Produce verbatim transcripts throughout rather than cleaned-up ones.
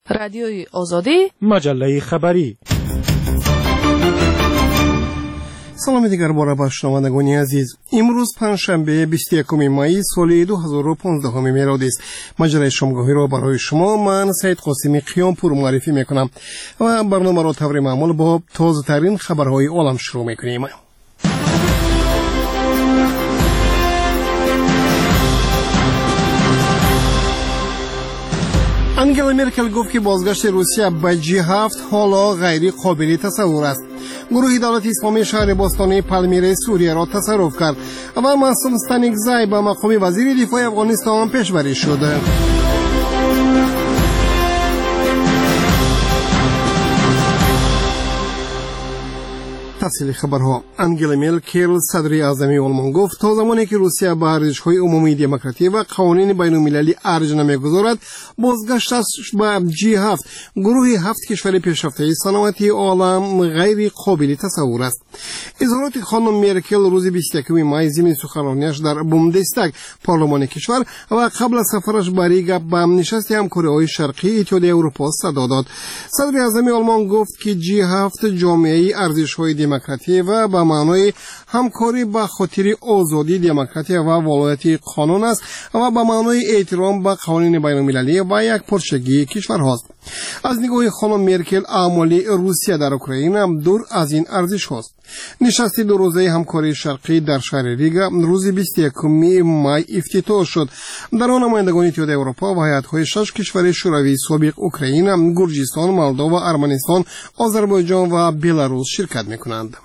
رادیوی آزادی، مجله خبری. سلام دیگر باره با شنوندگان عزیز. امروز پنجشنبه بیست و یکم می سال دو هزار و پانزده میلادی است. مجله شامگاهی را برای شما من سید قاسمی قیامپور معرفی میکنم و برنامه را طور معمول با تازه ترین خبرهای عالم شروع میکنیم. انگلا مرکل گفت که بازگشت روسیه به جی هفت حالا غیر قابل تصور است. گروه دولت اسلامی شهر باستانی پالمیره سوریه را تصرف کرد و معصوم استانکزی به مقام وزیر دفاع افغانستان پیشبری شد. تفصیل خبرها. انگلا مرکل صدر اعظم آلمان گفت تا زمانی که روسیه به ارزش‌های عمومی دموکراسی و قوانین بین‌المللی ارج نمی‌گذارد، بازگشتش به جی هفت گروه هفت کشور پیشرفته صنعتی عالم غیر قابل تصور است. اظهارات خانم مرکل روز بیست و یکم می ضمن سخنرانیش در بوندستاگ پارلمان کشور و قبل از سفرش به ریگا به نشست همکاری‌های شرقی اتحادیه اروپا صدا داد. صدر اعظم آلمان گفت که جی هفت جامعه ارزش‌های دموکراسی و به معنای همکاری به خاطر آزادی، دموکراسی و ولایت قانون است و به معنای احترام به قوانین بین‌المللی و یک پارچگی کشورهاست. از نگاه خانم مرکل اعمال روسیه در اوکراین دور از این ارزش هاست. نشست دو روزه همکاری شرقی در شهر ریگا روز بیست و یکم می افتتاح شد. در آن نمایندگان اتحادیه اروپا و هیئت‌های شش کشور شوروی سابق اوکراین، گرجستان، مولداوا، ارمنستان، آذربایجان و بلاروس شرکت می‌کنند.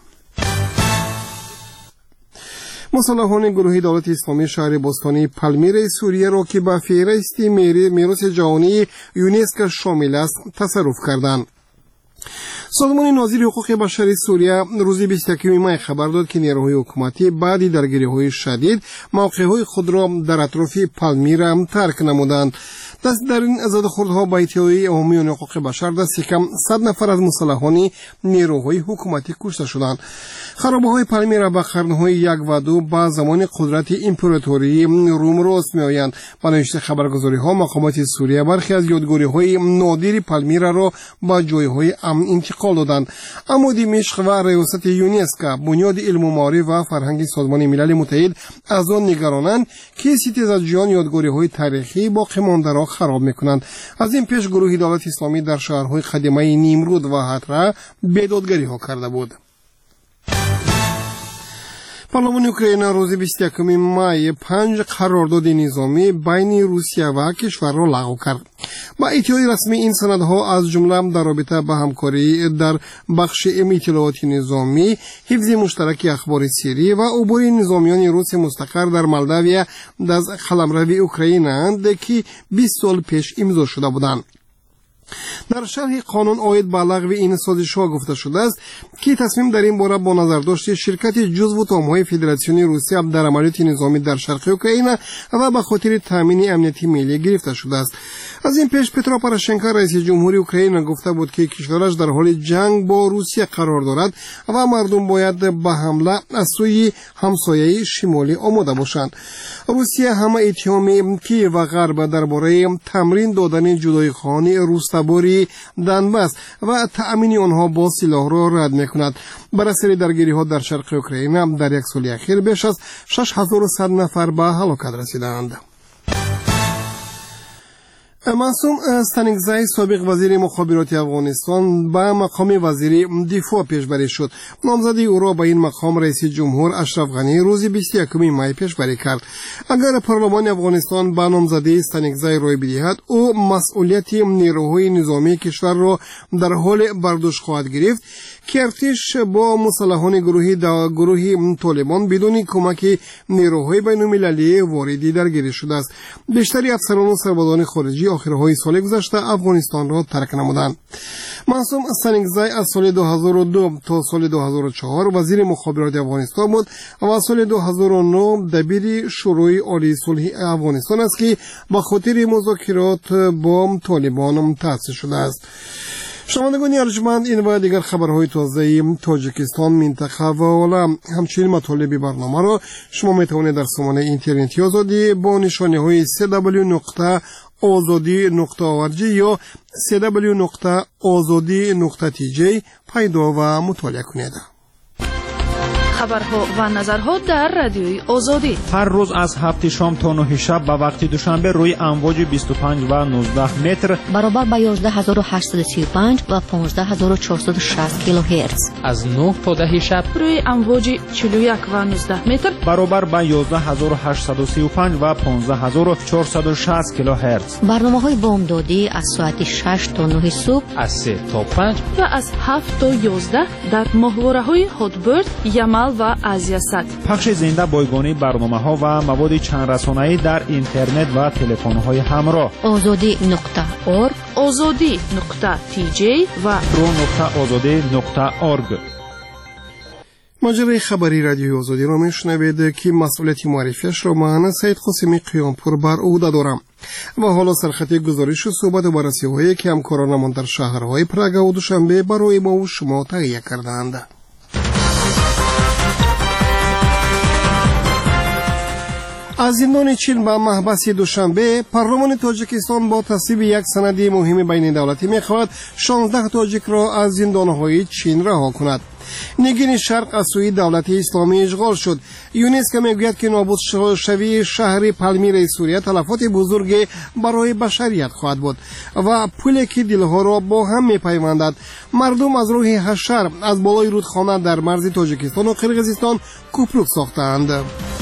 مسلحان گروه دولت اسلامی شهر باستانی پالمیره سوریه را که به فهرست میراث جهانی یونسکو شامل است تصرف کردند. سازمان ناظر حقوق بشر سوریه روز بیست و یکم می خبر داد که نیروهای حکومتی بعد درگیری‌های شدید موقع‌های خود را در اطراف پالمیره ترک نمودند. دست در این زده‌خوردها به اتحادیه عمومی حقوق بشر دست کم صد نفر از مسلحان نیروهای حکومتی کشته شدند. خرابه‌های پالمیره به قرن‌های یک و دو با زمان قدرت امپراتوری روم راست می‌آیند. با نوشته خبرگزاری‌ها مقامات سوریه برخی از یادگاری‌های نادر پالمیره را با جای‌های امن انتقال دادند. اما دمشق و ریاست یونسکو بنیاد علم و معارف و فرهنگ سازمان ملل متحد از آن نگرانند که ستیزجویان یادگاری‌های تاریخی باقی مانده را خراب می‌کنند. از این پیش گروه دولت اسلامی در شهرهای قدیمی نیمرود و حترا بیدادگری‌ها کرده بود. پارلمان اوکراین روز بیست و یکم می پنج قرارداد نظامی بین روسیه و کشور را لغو کرد. با ادعای رسمی این سندها از جمله در رابطه با همکاری در بخش اطلاعات نظامی، حفظ مشترک اخبار سری و عبور نظامیان روس مستقر در مولداوی از قلمرو اوکراین اند که بیست سال پیش امضا شده بودند. در شرح قانون عاید به لغو این سازش‌ها گفته شده است که تصمیم در این باره با نظر داشت شرکت جزو تام‌های فدراسیون روسیه در عملیات نظامی در شرق اوکراین و به خاطر تامین امنیتی ملی گرفته شده است. از این پیش پترو پوروشنکو رئیس جمهوری اوکراین گفته بود که کشورش در حال جنگ با روسیه قرار دارد و مردم باید به حمله از سوی همسایه شمالی آماده باشند. روسیه همه اتهام کیف و غرب درباره تمرین دادن جدایی‌خواهان روستاباری دنباس و تأمین آنها با سلاح را رد می‌کند. بر اثر درگیری‌ها در شرق اوکراین در یک سال اخیر بیش از شش هزار و صد نفر به هلاکت رسیدند. معصوم استانکزی سابق وزیر مخابرات افغانستان به مقام وزیر دفاع پیشبری شد. نامزدی او را به این مقام رئیس جمهور اشرف غنی روز بیست و یکم می پیشبری کرد. اگر پارلمان افغانستان به نامزدی استانکزی رای بدهد، او مسئولیت نیروهای نظامی کشور را در حال برداشت خواهد گرفت که ارتش با مسلحان گروهی دا گروهی طالبان بدون کمک نیروهای بین‌المللی واردی درگیری شده است. بیشتری افسران و سربازان خارجی آخرهای سال گذشته افغانستان را ترک نمودند. معصوم استانکزی از سال دو هزار و دو تا سال دو هزار و چهار وزیر مخابرات افغانستان بود و از سال دو هزار و نه دبیر شورای عالی صلح افغانستان است که به خاطر مذاکرات با طالبان تأسیس شده است. شنوندگان ارجمند، این و دیگر خبرهای تازه تاجیکستان، منطقه و عالم همچنین مطالب برنامه را شما میتوانید در سامانه اینترنتی آزادی با نشانی های سی دبلیو نقطه ozodi نقطه org یا سی دبلیو نقطه آزادی نقطه تی جی پیدا و مطالعه کنید. خبرها و نظرها در رادیوی آزادی هر روز از هفت شام تا نه شب به وقت دوشنبه روی امواج بیست و پنج و نوزده متر برابر با یازده هزار و هشتصد و سی و پنج و پانزده هزار و چهارصد و شصت کیلوهرتز از نه تا ده شب روی امواج چهل و یک و نوزده متر برابر با یازده هزار و هشتصد و سی و پنج و پانزده هزار و چهارصد و شصت کیلوهرتز. برنامه‌های بامدادی از ساعت شش تا نه صبح، از سه تا پنج و از هفت تا یازده در ماهواره‌های هاتبرد، یمل و آزیاسات. پخش زنده بایگانی برنامه‌ها و مواد چند رسانه‌ای در اینترنت و تلفن‌های همراه. آزادی نقطه اورگ، آزادی نقطه تی جی و رو نقطه آزادی نقطه اورگ. مجره خبری رادیوی آزادی را میشنوید که مسئولیت معرفیش را من سید قاسمی قیامپور بر عهده دارم و حالا سرخط گزارش و صحبت و بررسی‌هایی که همکارانمان در شهرهای پراگ و دوشنبه برای ما و شما تهیه کرده‌اند. از زندان چین به محبس دوشنبه پارلمان تاجیکستان با تصویب یک سند مهم بین دولتی می‌خواهد شانزده تاجیک را از زندان‌های چین رها کند. نگین شرق از سوی دولت اسلامی اشغال شد. یونسکو میگوید که نابود شوی شهر پالمیر سوریه تلفات بزرگی برای بشریت خواهد بود و پلی که دلها را با هم میپیوندد. مردم از روح حشر از بالای رودخانه در مرز تاجیکستان و قرقیزستان کوپرک ساختند.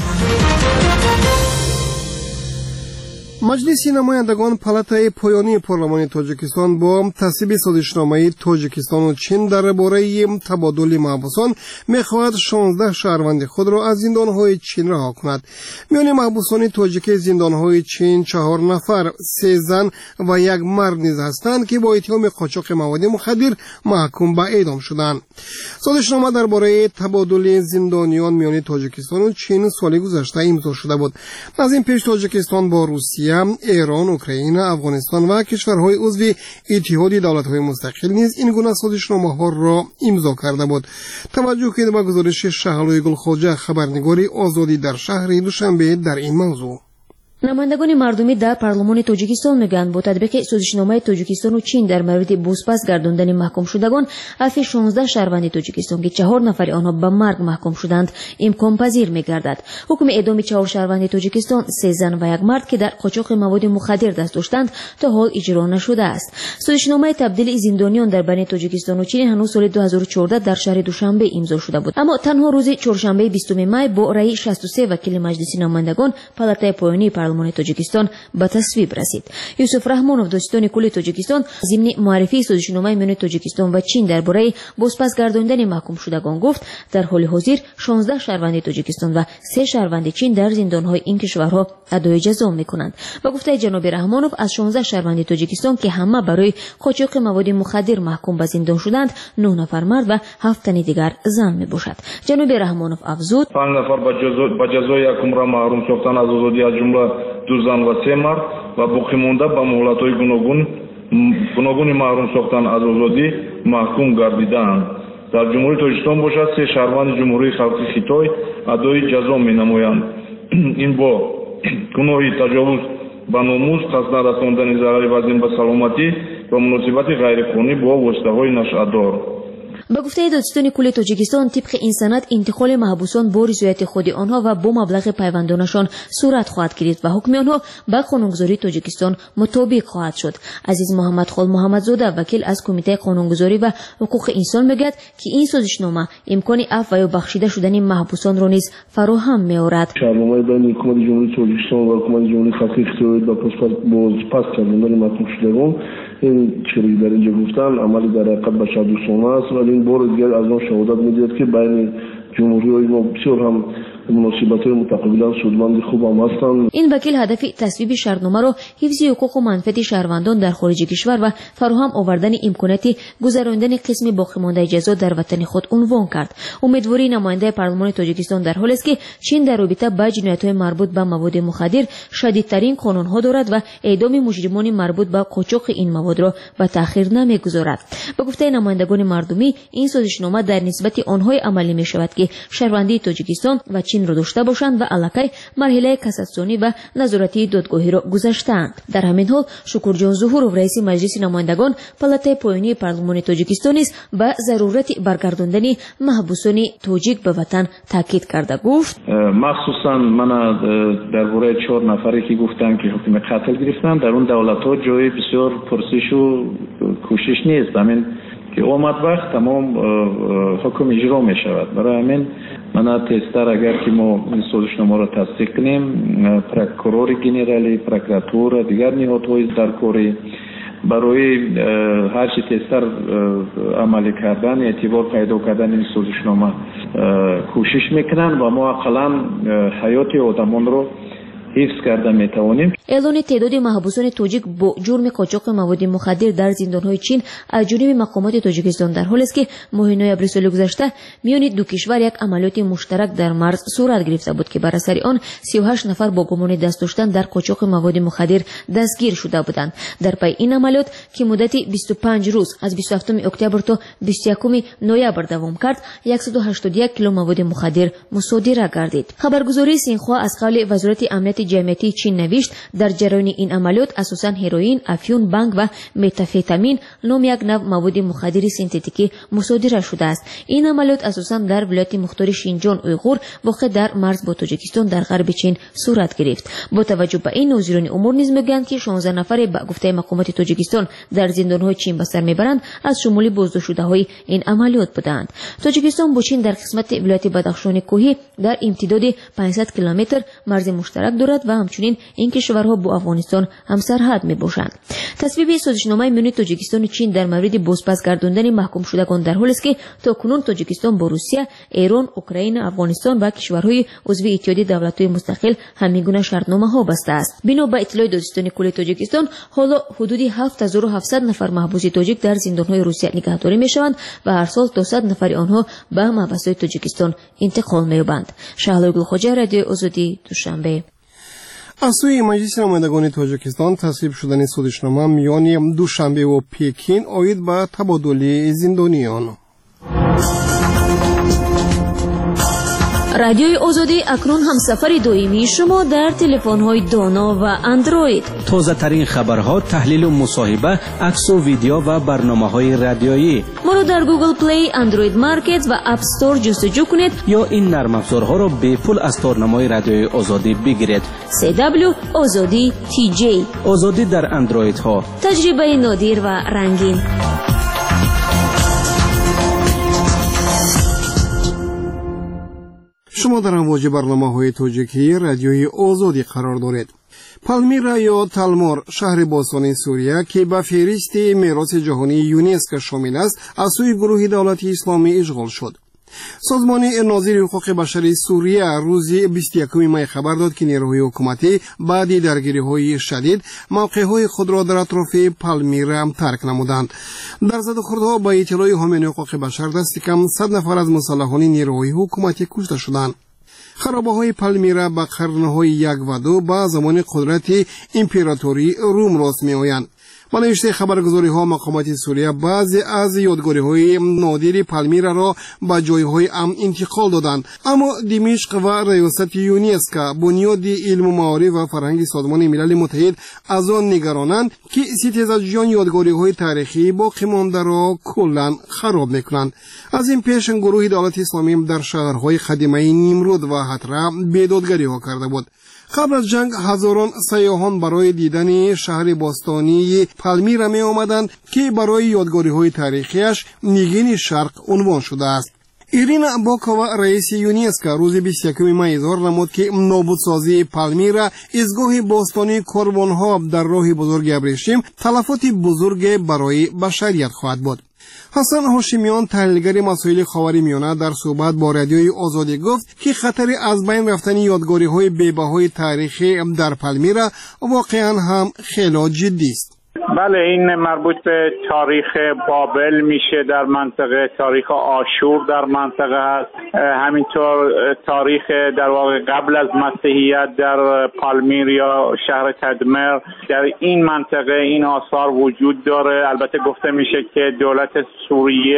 مجلس نمایندگان پالاتای پایانی پارلمان تاجیکستان با تصویب سازشنامه تاجیکستان و چین درباره تبادل محبوسان می‌خواهد شانزده شهروند خود را از زندان‌های چین رها کند. میان محبوسان تاجیک زندان‌های چین چهار نفر، سه زن و یک مرد نیز هستند که با اتهام قاچاق مواد مخدر محکوم به اعدام شدند. سازشنامه درباره تبادل زندانیان میان تاجیکستان و چین سال گذشته امضا شده بود. از این پیش تاجیکستان با روسیه، ایران، اوکراین، افغانستان و کشورهای عضو اتحاد دولت‌های مستقل نیز این گونه سازشنامه‌ها را امضا کرده بود. توجه کنید به گزارش شهلوی گلخواجه خبرنگاری آزادی در شهر دوشنبه در این موضوع. نمایندگان مردمی در پارلمان تاجیکستان میگویند با تطبیق سازشنامه تاجیکستان و چین در مورد بازپس گرداندن محکوم شدگان عفو شانزده شهروند تاجیکستان که چهار نفر آنها به مرگ محکوم شدند امکان پذیر میگردد. حکم اعدام چهار شهروند تاجیکستان، سه زن و یک مرد که در قاچاق مواد مخدر دست داشتند تا حال اجرا نشده است. سازشنامه تبدیل زندانیان در بین تاجیکستان و چین هنوز سال دو هزار و چهارده در شهر دوشنبه امضا شده بود، اما تنها روز چهارشنبه بیستم می با رأی شصت و سه وکیل مجلس نمایندگان پالاتای پایانی پارلمان تاجیکستان به تصویب رسید. یوسف رحمانوف داستان کل تاجیکستان ضمن معرفی سازشنامه میان تاجیکستان و چین درباره بازپس گرداندن محکوم شدگان گفت در حال حاضر شانزده شهروند تاجیکستان و سه شهروند چین در زندان‌های این کشورها ادای جزا می‌کنند. با گفته جناب رحمانوف از شانزده شهروند تاجیکستان که همه برای قاچاق مواد مخدر محکوم به زندان شدند، نه نفر مرد و هفت تن دیگر زن میباشد. جناب رحمانوف افزود: پنج نفر با جزای حکم را محروم ساختن از آزادی از جمله دو زن و سه مرد و باقی مانده به مهلت‌های گوناگون گوناگون محروم ساختن از آزادی محکوم گردیدند. در جمهوری تاجیکستان باشد سه شهروند جمهوری خلقی خیتای ادای جزا می‌نمایند. این با گناه تجاوز به ناموس، قصد رساندن ضرر وزین به سلامتی و مناسبت غیرقانونی با واسطه‌های نشأت‌دار. با گفته دادستان کل تاجیکستان طبق این سند انتقال محبوسان با رضایت خود آنها و با مبلغ پیوندانشان صورت خواهد گرفت و حکم آنها با قانونگذاری تاجیکستان مطابق خواهد شد. عزیز محمد خال محمدزاده وکیل از کمیته قانونگذاری و حقوق انسان میگوید که این سازشنامه امکان عفو یا بخشیده شدن محبوسان را نیز فراهم می‌آورد. شرمای بین حکومت جمهوری تاجیکستان و حکومت جمهوری خلقی خیتای با پاسپورت کردن محکوم شدگان این چیزی در اینجا گفتن عملی در حقیقت بشر دوستانه است، ولی این بار دیگر از آن شهادت می‌دهد که بین جمهوری‌های ما بسیار هم مناسبت‌های متقابلا سودمند خوب هم هستند. این وکیل هدف تصویب شرطنامه را حفظ حقوق و منفعت شهروندان در خارج کشور و فراهم آوردن امکانات گذراندن قسم باقی مانده جزا در وطن خود عنوان کرد. امیدواری نماینده پارلمان تاجیکستان در حالی است که چین در رابطه با جنایت‌های مربوط به مواد مخدر شدیدترین قانون‌ها دارد و اعدام مجرمان مربوط به قاچاق این مواد را به تأخیر نمی‌گذارد. به گفته نمایندگان مردمی این سازشنامه در نسبت آنها عملی می‌شود که شهروندی تاجیکستان و چین چین را داشته باشند و الکی مرحله کاساسیونی و نظارتی دادگاهی را گذشتند. در همین حال شکرجان ظهورов رئیس مجلس نمایندگان پالاتای پایینی پارلمان تاجیکستان نیز به ضرورت برگرداندن محبوسان تاجیک به وطن تاکید کرده گفت مخصوصا من درباره چهار نفری که گفتن که حکم قتل گرفتن در اون دولت‌ها جای بسیار پرسش و کوشش نیست، همین که اومد وقت تمام حکم اجرا می شود. برای همین من تستر اگر که ما این سازشنامه را تصدیق کنیم، پروکورور گنرالی، پروکراتور، دیگر نهادهای درکاری برای هر چی تستر عملی کردن، اعتبار پیدا کردن این سازشنامه کوشش میکنن و ما اقلا حیات آدمان رو حفظ کرده میتوانیم. اعلان تعداد محبوسان تاجیک با جرم قاچاق مواد مخدر در زندانهای چین از جانب مقامات تاجیکستان در حالی است که ماه نوامبر سال گذشته میان دو کشور یک عملیات مشترک در مرز صورت گرفته بود که بر اثر آن سی و هشت نفر با گمان دست داشتن در قاچاق مواد مخدر دستگیر شده بودند. در پی این عملیات که مدتی بیست و پنج روز از بیست و هفتم اکتبر تا بیست و یکم نوامبر دوام کرد، صد و هشتاد و یک کیلو مواد مخدر مصادره گردید. خبرگزاری سینخوا از قول وزارت امنیت جمعیتی چین نوشت در جریان این عملیات اساساً هروئین، افیون، بنگ و متامفتامین نام یک نوع مواد مخدر سنتتیکی مصادره شده است. این عملیات اساساً در ولایت مختار شینجان اویغور واقع در مرز با تاجیکستان در غرب چین صورت گرفت. با توجه به این ناظران امور نیز میگویند که شانزده نفر به گفته مقامات تاجیکستان در زندان‌های چین به سر میبرند از شمول بازداشت‌شده‌های این عملیات بودند. تاجیکستان با چین در قسمت ولایت بدخشان کوهی در امتداد پانصد کیلومتر مرز مشترک دارد و همچنین این کشورها با افغانستان همسرحد میباشند. تصویب سازشنامه میان تاجیکستان و چین در مورد بازپس گرداندن محکوم شدگان در حالی است که تاکنون تاجیکستان با روسیه، ایران، اوکراین، افغانستان و کشورهای عضو اتحادیه دولت‌های مستقل همینگونه شرطنامه‌ها بسته است. بنا به اطلاع دادستان کل تاجیکستان حالا حدود هفت هزار و هفتصد نفر محبوس تاجیک در زندان‌های روسیه نگهداری میشوند و هر سال تا صد نفر آنها به محبس‌های تاجیکستان انتقال می‌یابند. شهلا گلخوجه، رادیو آزادی، دوشنبه. از سوی مجلس نمایندگان تاجیکستان تصویب شدن سازشنامه میان دوشنبه و پکین آید به تبادل زندانیان. رادیوی آزادی اکنون همسفر دائمی شما در تلفن‌های دانا و اندروید. تازه ترین خبرها، تحلیل و مصاحبه، عکس و ویدیو و برنامه‌های رادیویی. ما را در گوگل پلی، اندروید مارکت و اپ استور جستجو کنید یا این نرم افزارها را به پول از تارنمای رادیوی آزادی بگیرید. سی دبلیو آزادی تی جی. آزادی در اندروید ها. تجربه نادر و رنگین. شما در امواج برنامه‌های تاجیکی رادیوی آزادی قرار دارید. پالمیرا یا تالمور، شهر باستانی سوریه که به فهرست میراث جهانی یونسکو شامل است، از سوی گروه دولت اسلامی اشغال شد. سازمان ناظر حقوق بشر سوریه روز بیست و یکم می خبر داد که نیروهای حکومتی بعد درگیری‌های شدید موقع‌های خود را در اطراف پالمیرا ترک نمودند. در زدوخوردها با اطلاع حامیان حقوق بشر دست کم صد نفر از مسلحان نیروهای حکومتی کشته شدند. خرابه‌های پالمیرا با قرن‌های یک و دو با زمان قدرت امپراتوری روم راست می‌آیند. با نوشته خبرگزاری ها مقامات سوریه بعضی از یادگاری های نادر پالمیرا را به جایهای امن انتقال دادند، اما دمشق و ریاست یونسکو بنیاد علم و معارف و فرهنگ سازمان ملل متحد از آن نگرانند که ستیزجویان یادگاری های تاریخی باقی مانده را کلا خراب میکنند. از این پیش گروه دولت اسلامی در شهرهای قدیمی نیمرود و حتره بیدادگری ها کرده بود. قبل از جنگ هزاران سیاحان برای دیدن شهر باستانی پالمیرا می آمدند که برای یادگاری های تاریخیش نگین شرق عنوان شده است. ایرینا باکووا رئیس یونسکو روز بیست و یکم می اظهار نمود که نابودسازی پالمیرا ایستگاه باستانی کاروانها در راه بزرگ ابریشم تلفات بزرگ برای بشریت خواهد بود. حسن هاشمیان، تحلیلگر مسائل خاورمیانه، در صحبت با رادیوی آزادی گفت که خطر از بین رفتن یادگاری‌های بی‌بهای تاریخی در پالمیرا واقعاً هم خیلی جدی است. بله، این مربوط به تاریخ بابل میشه در منطقه، تاریخ آشور در منطقه هست، همینطور تاریخ در واقع قبل از مسیحیت در پالمیرا، شهر تدمر، در این منطقه این آثار وجود داره. البته گفته میشه که دولت سوریه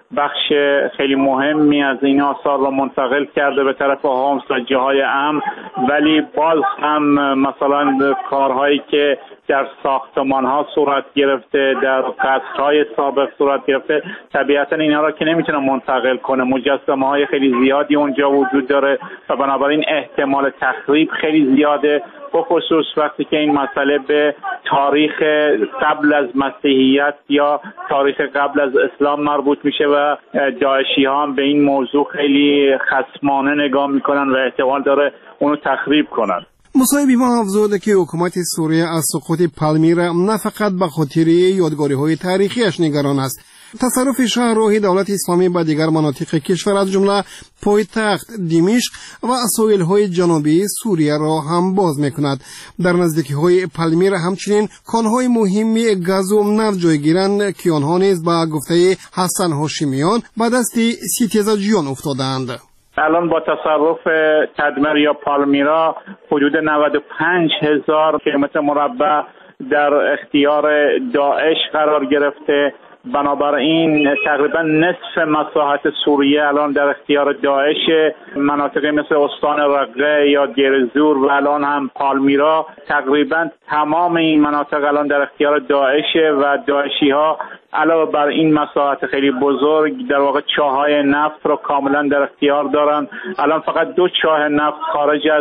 بخش خیلی مهمی از این آثار را منتقل کرده به طرف هومس و جاهای امن، ولی باز هم مثلا کارهایی که در ساختمان ها صورت گرفته، در قصرهای سابق صورت گرفته، طبیعتا اینا را که نمیتونه منتقل کنه. مجسمه های خیلی زیادی اونجا وجود داره و بنابراین احتمال تخریب خیلی زیاده، بخصوص وقتی که این مسئله به تاریخ قبل از مسیحیت یا تاریخ قبل از اسلام مربوط میشه و داعشی ها هم به این موضوع خیلی خصمانه نگاه میکنن و احتمال داره اونو تخریب کنن. مصاحبی ما افزوده که حکومت سوریه از سقوط پالمیرا نه فقط به خاطر یادگاری‌های تاریخیش نگران است. تصرف شهرهای دولت اسلامی به دیگر مناطق کشور از جمله پایتخت دمشق و ساحل‌های جنوبی سوریه را هم باز می‌کند. در نزدیکی‌های پالمیرا همچنین کان‌های مهمی گاز و نفت جایگیرند که آنها نیز به گفته حسن هاشمیان به دست ستیزجویان افتادند. الان با تصرف تدمر یا پالمیرا حدود نود و پنج هزار کیلومتر مربع در اختیار داعش قرار گرفته. بنابراین تقریبا نصف مساحت سوریه الان در اختیار داعش. مناطقی مثل استان رقه یا دیرزور و الان هم پالمیرا، تقریبا تمام این مناطق الان در اختیار داعش و داعشی ها علاوه بر این مساحت خیلی بزرگ در واقع چاهای نفت را کاملا در اختیار دارن. الان فقط دو چاه نفت خارج از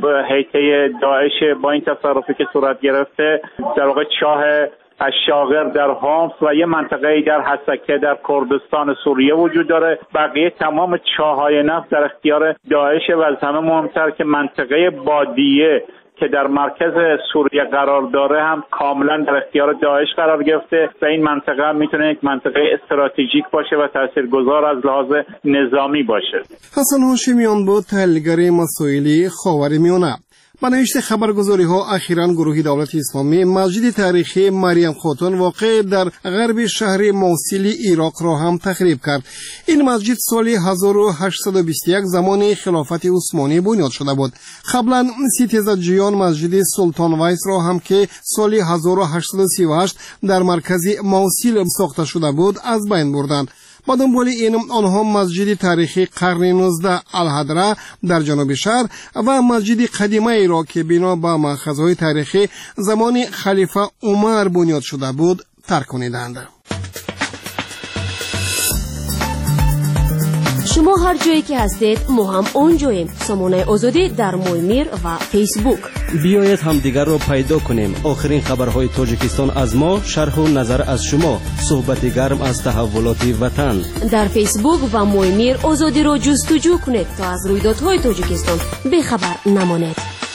حیطه داعش با این تصرفی که صورت گرفته، در واقع چاه الشاغر در هومس و یه منطقه در حسکه در کردستان سوریه وجود داره. بقیه تمام چاهای نفت در اختیار داعش و از همه مهمتر که منطقه بادیه که در مرکز سوریه قرار داره هم کاملا در اختیار داعش قرار گرفته و این منطقه هم میتونه یک منطقه استراتژیک باشه و تاثیرگذار از لحاظ نظامی باشه. حسن هاشمیان بود، تحلیلگر مسائل خاورمیانه. با نوشته خبرگزاری ها اخیراً گروه دولت اسلامی مسجد تاریخی مریم خاتون واقع در غرب شهر موصل عراق را هم تخریب کرد. این مسجد سال هزار و هشتصد و بیست و یک زمان خلافت عثمانی بنیاد شده بود. قبلا ستیزجویان مسجد سلطان ویس را هم که سال هزار و هشتصد و سی و هشت در مرکز موصل ساخته شده بود از بین بردند. با دنبال این آنها مسجد تاریخی قرن نوزدهم الحدره در جنوب شهر و مسجد قدیمه ای را که بنا به مأخذهای تاریخی زمان خلیفه عمر بنیاد شده بود ترک کنیدند. شما هر جایی که هستید ما هم اونجاییم. سامانه آزادی در مویمیر و فیسبوک. بیایید هم دیگر رو پیدا کنیم. آخرین خبرهای تاجیکستان از ما، شرح و نظر از شما، صحبت گرم از تحولات وطن. در فیسبوک و مویمیر آزادی رو جستجو کنید تا از رویدادهای تاجیکستان بخبر نمانید.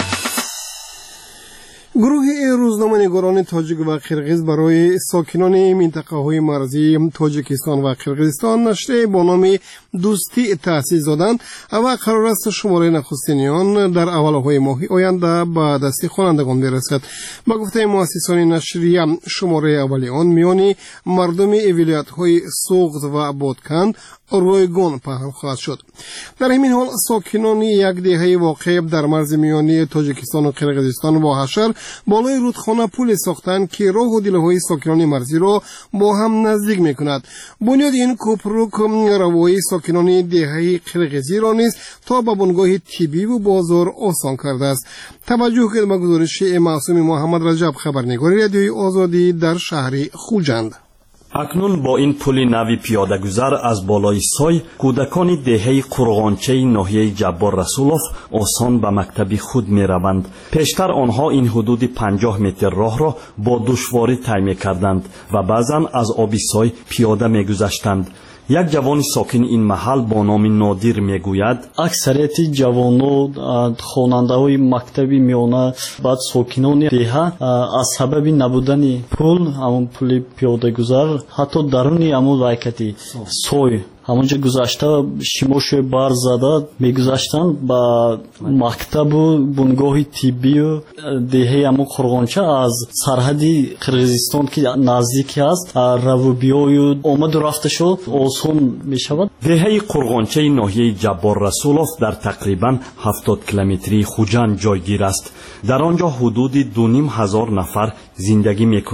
گروه روزنامه‌نگاران تاجیک و قرقیز برای ساکنان منطقه‌های مرزی تاجیکستان و قرقیزستان نشریه با نام دوستی تأسیس دادند و قرار است شماره نخستین در اولهای ماه آینده به دست خوانندگان برسد. با گفته مؤسسان نشریه شماره اولی آن میان مردم ولایت‌های سوغد و بادکند رویگان پهن خواهد شد. در همین حال ساکنان یک دهه واقع در مرز میانی تاجیکستان و قرقیزستان با حشر بالای رودخانه پل ساختند که راه و دلهای ساکنان مرزی را با هم نزدیک میکند. بنیاد این کوپروک روایی ساکنان دهه قرقیزی را نیز تا به بنگاه طبی و بازار آسان کرده است. توجه کنید به گزارش معصوم محمد رجب، خبرنگار رادیوی آزادی در شهر خوجند. اکنون با این پل نوی پیاده گذر از بالای سای کودکان دهه قرغانچه ناحیه جبار رسولوف آسان به مکتب خود می روند. پیشتر آنها این حدود پنجاه متر راه را با دشواری طی می کردند و بعضا از آب سای پیاده می گذشتند. یک جوان ساکن این محل با نام نادیر میگوید اکثریت جوانو خواننده‌های مکتبی میونه بعد ساکنان دیها از سبب نبودن پول همون پل پیاده گذر حتی درونی همون رایکتی سوی همونجا گذاشته شیموش بار زده میگذاشتن با مکتب و بنگاه طبی و دهه همون قرغانچه از سرحدی قرقیزستان که نزدیکی است رو بیای آمد و رفته شد آسان میشود. دهه قرغانچه ناحیه جبار رسولوف در تقریبا هفتاد کیلومتری خوجند جایگیر است. در آنجا حدود دو نیم هزار نفر زندگی میکنند.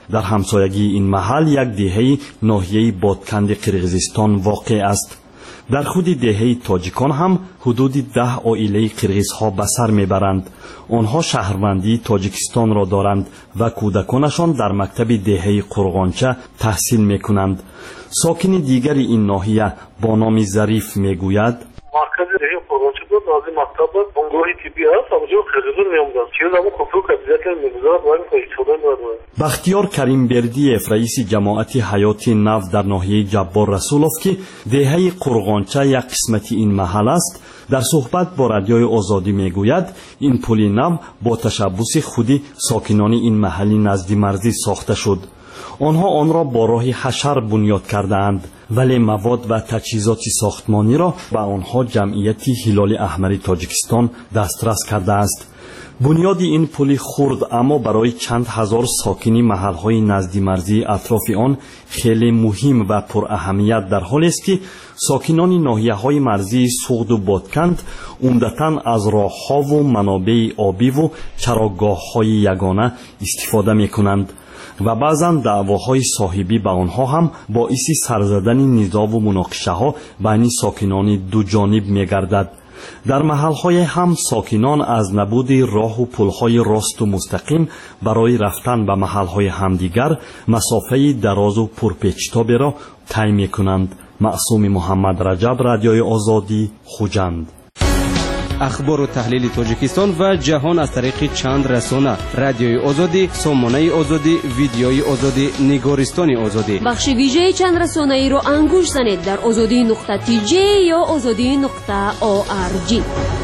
در همسایگی این محل یک دهه ناحیه بادکند قرقیزستان واقع است. در خود دهه تاجیکان هم حدود ده عائله قرقیزها به سر میبرند. آنها شهروندی تاجیکستان را دارند و کودکانشان در مکتب دهه قرغانچه تحصیل میکنند. ساکن دیگر این ناحیه با نام ظریف میگوید مرکز دهه قرغانچه بود، نازی مکتب بود، بنگاه طبی است، اونجا قرقیزان میآمدند. چیز اما کفر کبیزت میگذارد و این کشتودن بود. بختیار کریم بردیف رئیس جماعت حیات نو در ناحیه جبار رسولوف که دهه قرغانچه یک قسمتی این محل است، در صحبت با رادیوی آزادی میگوید این پل نو با تشبث خودی ساکنان این محلی نزدی مرزی ساخته شد. آنها آن را با راه حشر بنیاد کردند، ولی مواد و تجهیزات ساختمانی را به آنها جمعیت هلال احمر تاجیکستان دسترس کرده است. بنیاد این پل خرد اما برای چند هزار ساکنی محلهای نزدی مرزی اطراف آن خیلی مهم و پر اهمیت، در حالی است که ساکنان ناحیه‌های مرزی سوغد و بادکند عمدتاً از راه‌ها و منابع آبی و چراگاه‌های یگانه استفاده می‌کنند و بعضاً دعواهای صاحبی به آنها هم باعث سرزدن نزاع و مناقشه‌ها بین ساکنان دو جانب می‌گردد. در محلهای هم ساکنان از نبود راه و پلهای راست و مستقیم برای رفتن به محلهای همدیگر مسافه دراز و پرپیچ‌تابی را طی می‌کنند. معصوم محمد رجب، رادیوی آزادی، خوجند. اخبار و تحلیل تاجیکستان و جهان از طریق چند رسانه: رادیوی آزادی، سامانه آزادی، ویدیوی آزادی، نگارستان آزادی. بخش ویژه چند رسانه ای را انگوش زنید در آزادی نقطه تی جی یا آزادی نقطه او آر جی.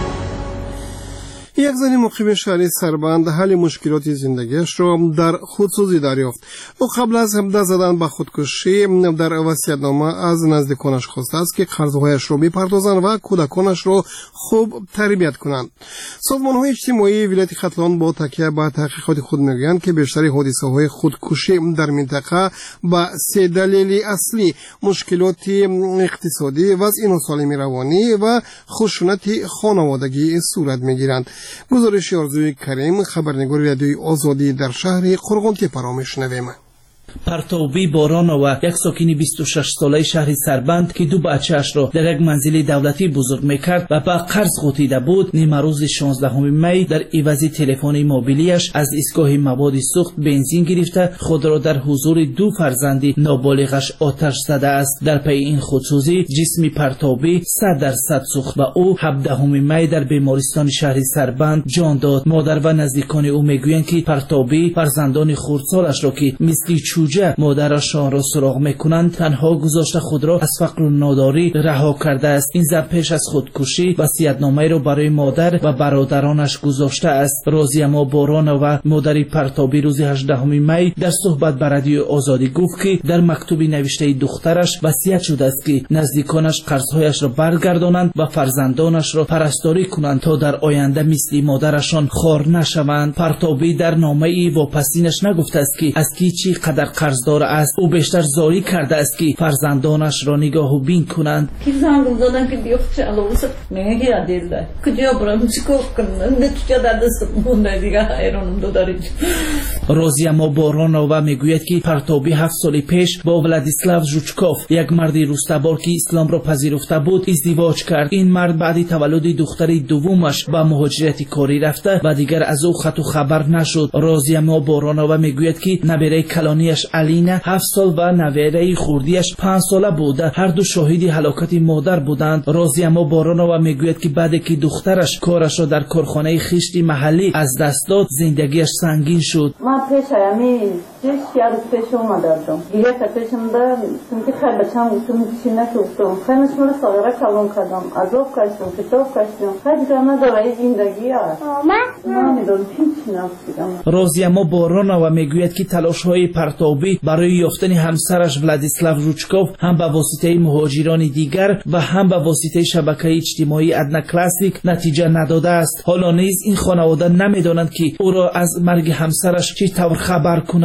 یک زن مقیم شهر سربند حل مشکلات زندگیش را در خودسازی دریافت. او قبل از همدست زدن به خودکشی در وصیت‌نامه از نزدیکانش خواسته است که قرضهایش را بپردازند و کودکانش را خوب تربیت کنند. سازمان‌های اجتماعی ولایت ختلان با تکیه به تحقیقات خود میگویند که بیشتر حادثه‌های خودکشی در منطقه به سه دلیل اصلی: مشکلات اقتصادی، وضع ناسالمی روانی و خشونت خانوادگی صورت میگیرند. گزارش آرزوی کریم، خبرنگار رادیوی آزادی در شهر قرغانچه فرا میشنویم. پرتابی بارانова یک ساکن بیست و شش ساله شهر سربند که دو بچه‌اش را در یک منزل دولتی بزرگ میکرد و به قرض غوطیده بود، نیمه روز شانزدهم می در عوض تلفن موبیلیش از ایستگاه مواد سوخت بنزین گرفته خود را در حضور دو فرزند نابالغش آتش زده است. در پی این خودسوزی جسم پرتابی صد درصد سوخت و او هفدهم می در بیمارستان شهر سربند جان داد. مادر و نزدیکان او میگویند که پرتابی فرزندان خردسالش را که مثل چوجه مادرشان را سراغ میکنند تنها گذاشته خود را از فقر و ناداری رها کرده است. این زن پیش از خودکشی وصیت‌نامه را برای مادر و برادرانش گذاشته است. راضیه ما بارانова مادر پرتابی روز هجدهم می در صحبت با رادیو آزادی گفت که در مکتوب نوشته دخترش وصیت شده است که نزدیکانش قرضهایش را برگردانند و فرزندانش را پرستاری کنند تا در آینده مثل مادرشان خوار نشوند. پرتابی در نامه ای با پسینش نگفته است که از کی چی قدر قرضدار است. او بیشتر زاری کرده است که فرزندانش را نگاه و بین کنند. که زنگ زدن که بیفت چلوست میگی ادیله کجا برم چیکار کنم نتیجه در دست مونده دیگه ایرانم دو دارید. راضیه ما بارانova میگوید که پرتابی هفت سال پیش با ولادیسلاو ژوچکوف یک مرد روستبار که اسلام را پذیرفته بود ازدواج کرد. این مرد بعد تولد دختر دومش به مهاجرت کاری رفته و دیگر از او خط و خبر نشد. راضیه ما بارانova میگوید که نبیره کلانیش علینه هفت سال و نویره خوردیش پنج ساله بوده. هر دو شاهدی هلاکت مادر بودند. راضیه ما بارانova میگوید که بعد که دخترش کارش را در کارخانه خشت محلی از دست داد زندگیش سنگین شد. من پیش همی شش یا روز پیش اومدم دیگه پیشم دارم چون که خیلی بچم گفتم چی نکردم خیلی شما رو ساغره کلون کردم عذاب کشتم کتاب کشتم خیلی گرمه داره زندگی هست من میدونم چی نفسیدم. راضیه ما بارانova میگوید که تلاش های پرتابی برای یافتن همسرش ولادیسلاو ژوچکوف هم به واسطه مهاجران دیگر و هم به واسطه شبکه اجتماعی ادنا کلاسیک نتیجه نداده است. حالا نیز این خانواده نمیدانند که او را از مرگ همسرش چطور خبر کنند.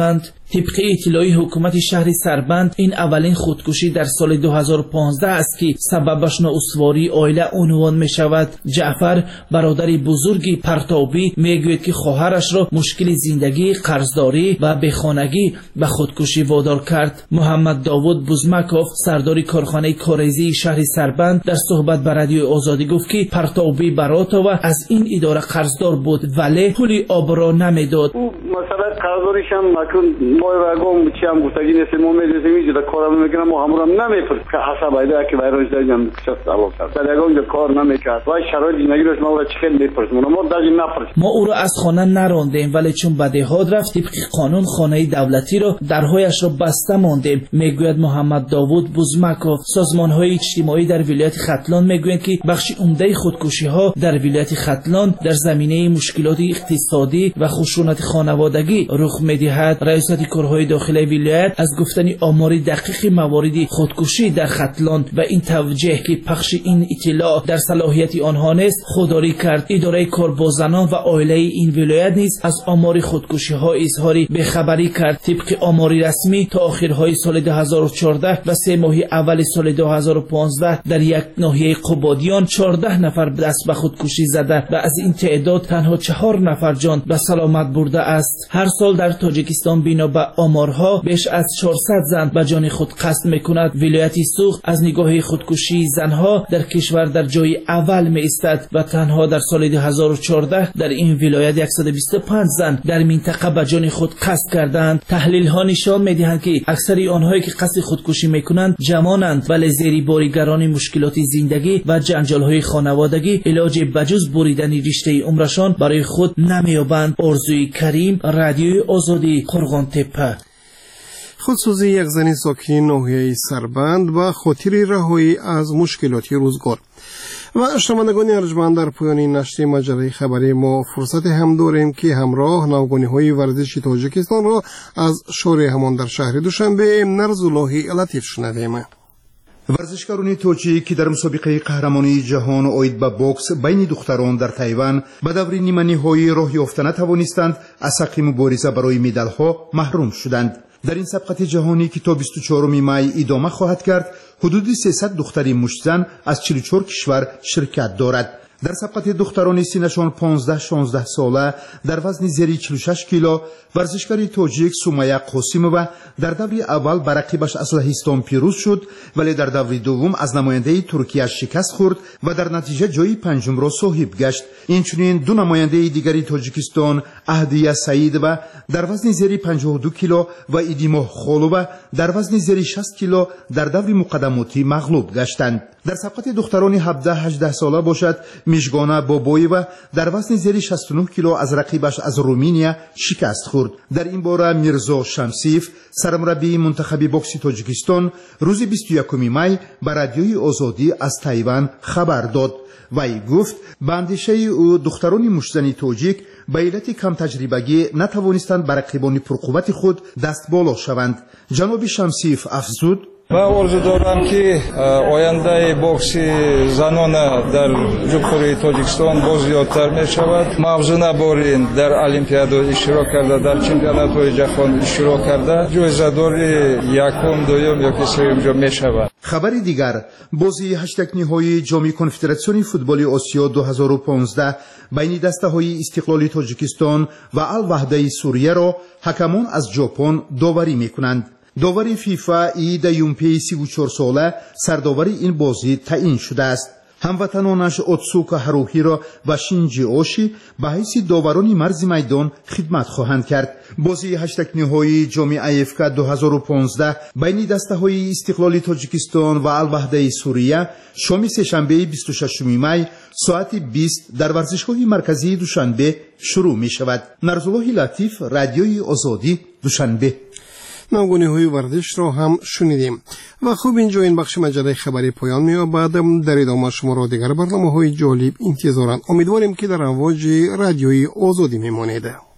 طبق اطلاعی حکومت شهر سربند این اولین خودکشی در سال دو هزار و پانزده است که سببش نااستواری عائله عنوان می شود. جعفر برادر بزرگی پرتابی میگوید که خواهرش را مشکل زندگی، قرضداری و بیخانگی به خودکشی وادار کرد. محمد داوود بوزمکوف سردار کارخانه کاریزی شهر سربند در صحبت با رادیوی آزادی گفت که پرتابی براتو از این اداره قرضدار بود ولی پول آب را نمیداد. مثلا قرضداریش هم مکن ما رگام چی هم گفتگی نیست ما میدونیم اینجا کارم میکنم ما همون هم نمیپرد که حساب ایده که ویروس داریم کشف علاوه کرد در یگان کار نمیکرد و شرایط زندگی روش ما چه خیلی میپرد ما ما داشتیم نپرد. ما او را از خانه نراندیم ولی چون به دهات رفت طبق قانون خانه دولتی را درهایش را بسته ماندیم. میگوید محمد داوود بوزمکوف سازمان‌های اجتماعی در ولایت ختلان میگویند که بخش عمده خودکشی‌ها در ولایت ختلان در زمینه مشکلات اقتصادی و خشونت خانوادگی رخ می‌دهد. رئیس کارهای داخلی ولایت از گفتن آمار دقیق موارد خودکشی در ختلان و این توجیه که پخش این اطلاع در صلاحیت آنها نیست خودداری کرد. اداره کار با زنان و عائله این ولایت نیز از آمار خودکشی‌ها اظهار بی‌خبری کرد. طبق آمار رسمی تا آخرهای سال دو هزار و چهارده و سه ماه اول سال دو هزار و پانزده در یک ناحیه قبادیان چهارده نفر دست به خودکشی زده و از این تعداد تنها چهار نفر جان به سلامت برده است. هر سال در تاجیکستان بنا به آمارها بیش از چهارصد زن به جان خود قصد میکند. ولایت سوخت از نگاه خودکشی زنها در کشور در جای اول می ایستد و تنها در سال دو هزار و چهارده در این ولایت صد و بیست و پنج زن در منطقه به جان خود قصد کردند. تحلیل ها نشان میدهند که اکثر آنهایی که قصد خودکشی میکنند جوانند ولی زیر بارگران مشکلات زندگی و جنجال های خانوادگی علاج بجز بریدن رشته عمرشان برای خود نمیابند. آرزوی کریم، رادیوی آزادی، قرغان تپه. خودسوزی یک زن ساکن ناحیه سربند و خاطر رهایی از مشکلات روزگار. و شنوندگان ارجمند در پایان این نشر مجله خبری ما فرصت هم داریم که همراه نوگانی‌های ورزشی تاجیکستان را از شارع همان در شهر دوشنبه نرزالله لطیف شنویم. ورزشکاران توجیک که در مسابقه قهرمانی جهان اوید به بوکس بین دختران در تایوان به دور نیمه نهایی راه یافته نتوانستند از حق مبارزه برای مدال‌ها محروم شدند. در این سبقت جهانی که تا بیست و چهارم می ادامه خواهد کرد حدود سیصد دختری مشتزن از چهل و چهار کشور شرکت دارد. در سبقت دختران سنشان پانزده شانزده ساله در وزن زیر چهل و شش کیلو ورزشکار تاجیک سومیا قاسیمووا در دور اول بر رقیبش از لهستان پیروز شد ولی در دور دوم از نماینده ترکیه شکست خورد و در نتیجه جای پنجم را صاحب گشت. اینچنین دو نماینده دیگری تاجیکستان اهدیه سعیدووا در وزن زیر پنجاه و دو کیلو و ایدیمو خولووا در وزن زیر شصت کیلو در دور مقدماتی مغلوب گشتند. در سبقت دختران هفده هجده ساله باشد میشگانا بابویووا در وزن زیر شصت و نه کیلو از رقیبش از رومانیا شکست خورد. در این باره میرزا شمسیف سرمربی منتخب بوکس تاجیکستان روز بیست و یکم می به رادیوی آزادی از تایوان خبر داد. وی گفت به اندیشه او دختران مشتزن تاجیک به علت کم تجربگی نتوانستند بر رقیبان پرقوت خود دست بالا شوند. جناب شمسیف افزود و آرزو دارم که آینده بوکسی زنان در جمهوری تاجیکستان باز زیادتر می شود. موضوع نبارین در المپیاد اشتراک کرده، در چمپیونات های جهان اشتراک کرده، جایزه دار یکم دوم یا سوم جا می شود. خبر دیگر بازی هشتگ نهایی جام کنفدراسیون فوتبال آسیا دو هزار و پانزده بین دسته های استقلال تاجیکستان و الوحده سوریه را حکمان از ژاپن داوری می کنند. داور فیفا اید یومپی سی و چهار ساله سرداور این بازی تعیین شده است. هموطنانش اوتسوکا هاروهی را و شینجی اوشی به حیث داوران مرز میدان خدمت خواهند کرد. بازی هشتگ نهایی جام ایفکا دو هزار و پانزده بین دسته های استقلال تاجیکستان و الوحده سوریه شام سه‌شنبه بیست و ششم می ساعت بیست در ورزشگاه مرکزی دوشنبه شروع می شود. نرزالله لطیف، رادیوی آزادی، دوشنبه. نوگانی های ورزش را هم شنیدیم و خوب اینجا این بخش مجله خبری پایان می‌یابد. در ادامه شما را دیگر برنامه های جالب انتظارند. امیدواریم که در امواج رادیوی آزادی میمانید.